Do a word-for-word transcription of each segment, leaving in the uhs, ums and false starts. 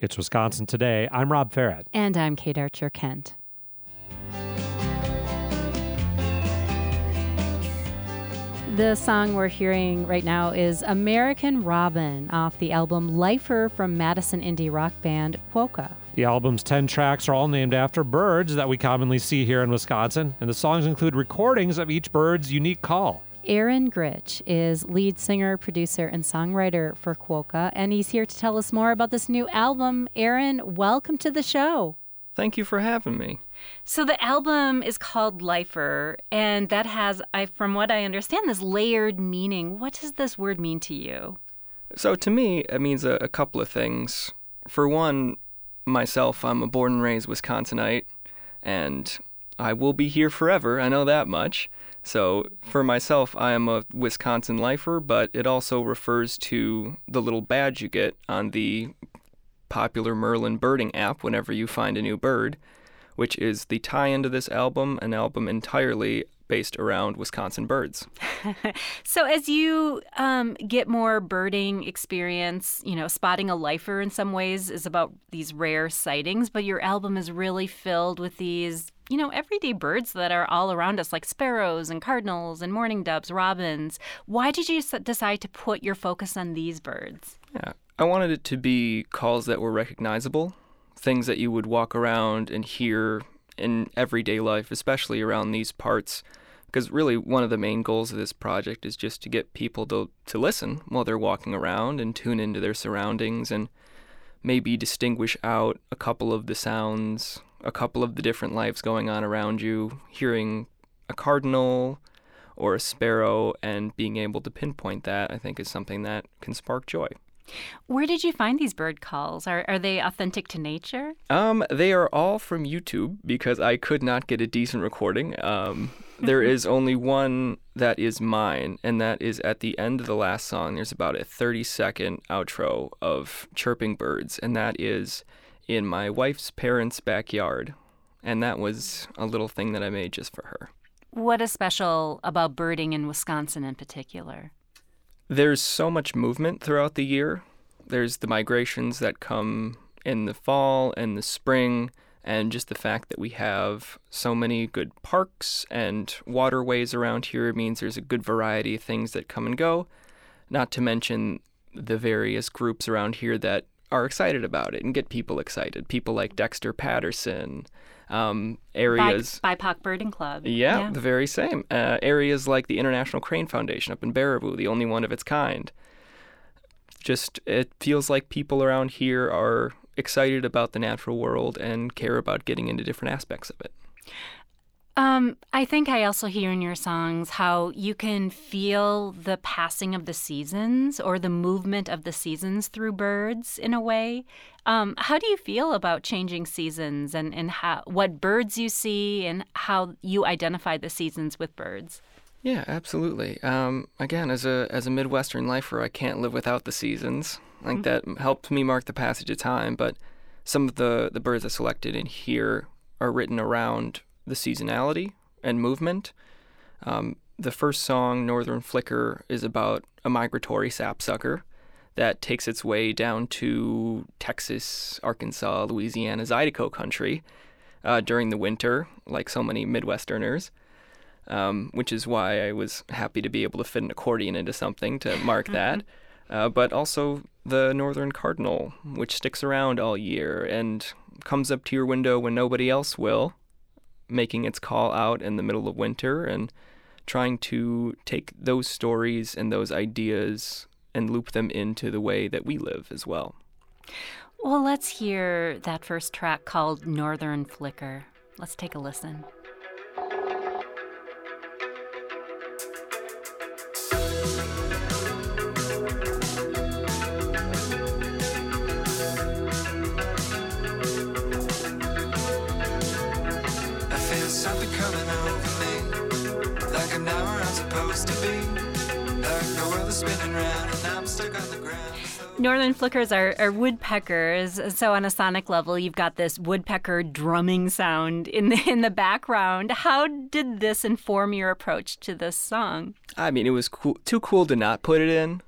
It's Wisconsin Today. I'm Rob Farrett. And I'm Kate Archer-Kent. The song we're hearing right now is American Robin off the album Lifer from Madison indie rock band Quokka. The album's ten tracks are all named after birds that we commonly see here in Wisconsin, and the songs include recordings of each bird's unique call. Aaron Gritch is lead singer, producer, and songwriter for Quokka, and he's here to tell us more about this new album. Aaron, welcome to the show. Thank you for having me. So the album is called Lifer, and that has, I, from what I understand, this layered meaning. What does this word mean to you? So to me, it means a, a couple of things. For one, myself, I'm a born and raised Wisconsinite, and I will be here forever. I know that much. So for myself, I am a Wisconsin lifer, but it also refers to the little badge you get on the popular Merlin birding app whenever you find a new bird, which is the tie-in to this album, an album entirely based around Wisconsin birds. So as you um, get more birding experience, you know, spotting a lifer in some ways is about these rare sightings, but your album is really filled with these, you know, everyday birds that are all around us, like sparrows and cardinals and mourning doves, robins. Why did you decide to put your focus on these birds? Yeah, I wanted it to be calls that were recognizable, things that you would walk around and hear in everyday life, especially around these parts. Because really one of the main goals of this project is just to get people to, to listen while they're walking around and tune into their surroundings and maybe distinguish out a couple of the sounds, a couple of the different lives going on around you, hearing a cardinal or a sparrow and being able to pinpoint that, I think, is something that can spark joy. Where did you find these bird calls? Are are they authentic to nature? Um, they are all from YouTube because I could not get a decent recording. Um, there is only one that is mine, and that is at the end of the last song. There's about a thirty-second outro of chirping birds, and that is in my wife's parents' backyard. And that was a little thing that I made just for her. What is special about birding in Wisconsin in particular? There's so much movement throughout the year. There's the migrations that come in the fall and the spring, and just the fact that we have so many good parks and waterways around here means there's a good variety of things that come and go, not to mention the various groups around here that are excited about it and get people excited. People like Dexter Patterson, um, areas... B I P O C Birding Club. Yeah, yeah. the very same. Uh, areas like the International Crane Foundation up in Baraboo, the only one of its kind. Just, it feels like people around here are excited about the natural world and care about getting into different aspects of it. Um, I think I also hear in your songs how you can feel the passing of the seasons or the movement of the seasons through birds in a way. Um, how do you feel about changing seasons and, and how, what birds you see and how you identify the seasons with birds? Yeah, absolutely. Um, again, as a as a Midwestern lifer, I can't live without the seasons. I think mm-hmm. that helped me mark the passage of time, but some of the, the birds I selected in here are written around the seasonality and movement. Um, the first song, Northern Flicker, is about a migratory sapsucker that takes its way down to Texas, Arkansas, Louisiana, Zydeco country uh, during the winter, like so many Midwesterners, um, which is why I was happy to be able to fit an accordion into something to mark that. Uh, but also the Northern Cardinal, which sticks around all year and comes up to your window when nobody else will, making its call out in the middle of winter and trying to take those stories and those ideas and loop them into the way that we live as well. Well, let's hear that first track called Northern Flicker. Let's take a listen. Something coming over me, like I'm not where I'm supposed to be, like the world is spinning round and I'm stuck on the ground. So Northern Flickers are, are woodpeckers, so on a sonic level, you've got this woodpecker drumming sound in the, in the background. How did this inform your approach to this song? I mean, it was cool, too cool to not put it in,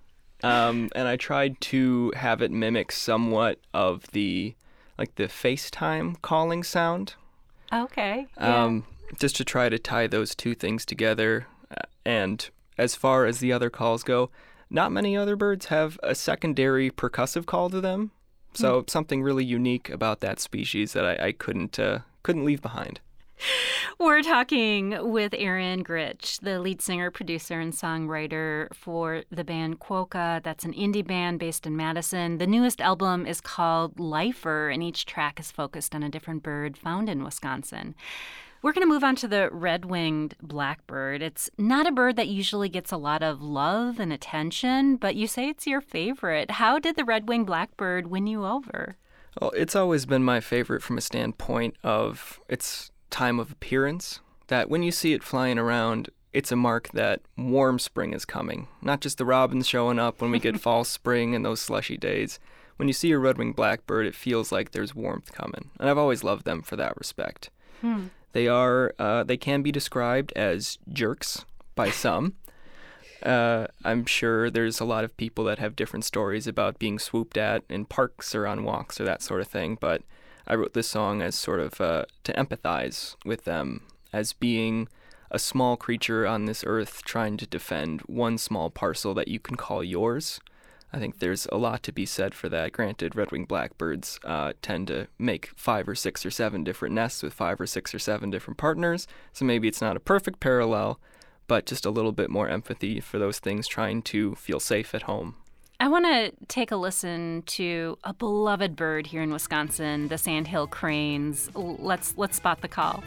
Um, and I tried to have it mimic somewhat of the, like the FaceTime calling sound. Okay. Yeah. Um, just to try to tie those two things together. And as far as the other calls go, not many other birds have a secondary percussive call to them. So mm. something really unique about that species that I, I couldn't uh, couldn't leave behind. We're talking with Aaron Gritch, the lead singer, producer, and songwriter for the band Quokka. That's an indie band based in Madison. The newest album is called Lifer, and each track is focused on a different bird found in Wisconsin. We're going to move on to the red-winged blackbird. It's not a bird that usually gets a lot of love and attention, but you say it's your favorite. How did the red-winged blackbird win you over? Well, it's always been my favorite from a standpoint of its time of appearance, that when you see it flying around, it's a mark that warm spring is coming. Not just the robins showing up when we get fall spring and those slushy days. When you see a red-winged blackbird, it feels like there's warmth coming. And I've always loved them for that respect. Hmm. They are, uh, they can be described as jerks by some. Uh, I'm sure there's a lot of people that have different stories about being swooped at in parks or on walks or that sort of thing, but I wrote this song as sort of uh, to empathize with them as being a small creature on this earth trying to defend one small parcel that you can call yours. I think there's a lot to be said for that. Granted, red-winged blackbirds uh, tend to make five or six or seven different nests with five or six or seven different partners, so maybe it's not a perfect parallel, but just a little bit more empathy for those things trying to feel safe at home. I want to take a listen to a beloved bird here in Wisconsin, the sandhill cranes. Let's let's spot the call.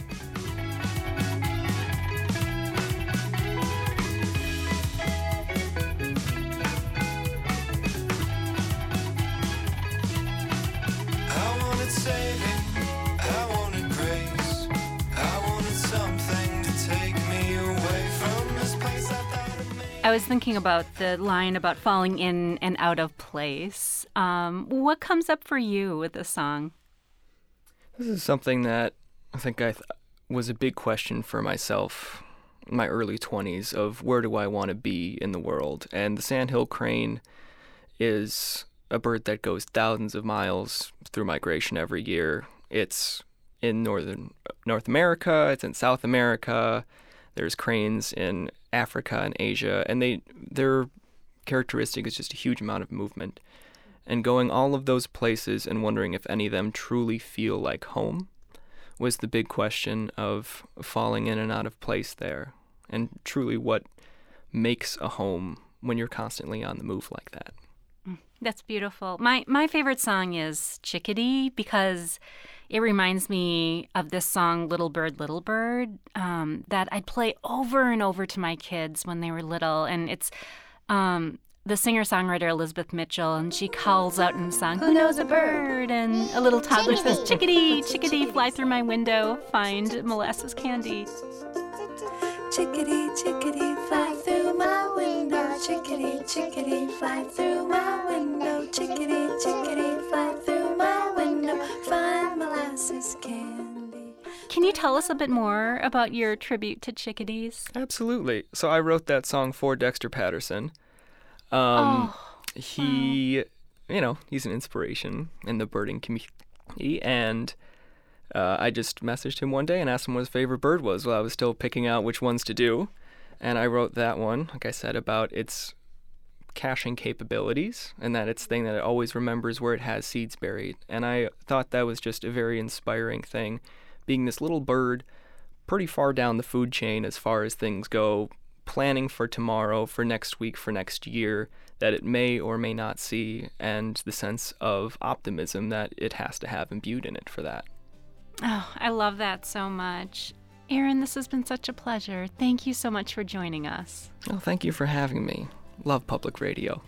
I wanted saving, I wanted grace, I wanted something to take me away from this place I thought it made. I was thinking about the line about falling in and out of place. Um, what comes up for you with this song? This is something that I think I th- was a big question for myself in my early twenties of where do I want to be in the world. And the sandhill crane is a bird that goes thousands of miles through migration every year. It's in northern North America, it's in South America, there's cranes in Africa and Asia, and they their characteristic is just a huge amount of movement. And going all of those places and wondering if any of them truly feel like home was the big question of falling in and out of place there. And truly what makes a home when you're constantly on the move like that. That's beautiful. My my favorite song is Chickadee because it reminds me of this song, Little Bird, Little Bird, um, that I'd play over and over to my kids when they were little. And it's um, the singer-songwriter Elizabeth Mitchell, and she calls out in the song, "Who knows a bird?" And a little toddler says, "Chickadee, chickadee, fly through my window, find molasses candy." Chickadee, chickadee, fly through my window. Chickadee, chickadee, fly through my window. Chickadee, chickadee, fly through my window. Find molasses candy. Can you tell us a bit more about your tribute to chickadees? Absolutely. So I wrote that song for Dexter Patterson. Um, oh, he, wow. you know, he's an inspiration in the birding community, and uh, I just messaged him one day and asked him what his favorite bird was while I was still picking out which ones to do. And I wrote that one, like I said, about its caching capabilities and that it's thing that it always remembers where it has seeds buried. And I thought that was just a very inspiring thing, being this little bird pretty far down the food chain as far as things go, planning for tomorrow, for next week, for next year, that it may or may not see, and the sense of optimism that it has to have imbued in it for that. Oh, I love that so much. Aaron, this has been such a pleasure. Thank you so much for joining us. Oh, thank you for having me. Love public radio.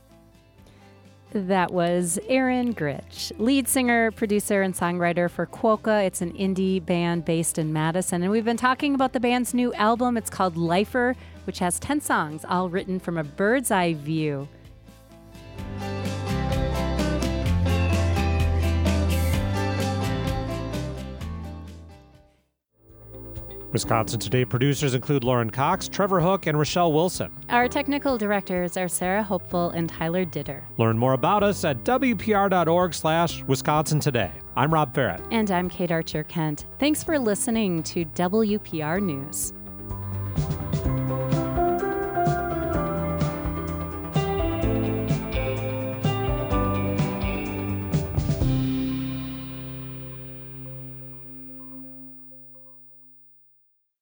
That was Aaron Gritch, lead singer, producer, and songwriter for Quokka. It's an indie band based in Madison. And we've been talking about the band's new album. It's called Lifer, which has ten songs, all written from a bird's eye view. Wisconsin Today producers include Lauren Cox, Trevor Hook, and Rochelle Wilson. Our technical directors are Sarah Hopeful and Tyler Ditter. Learn more about us at W P R dot org slash Wisconsin Today. I'm Rob Farrett. And I'm Kate Archer Kent. Thanks for listening to W P R News.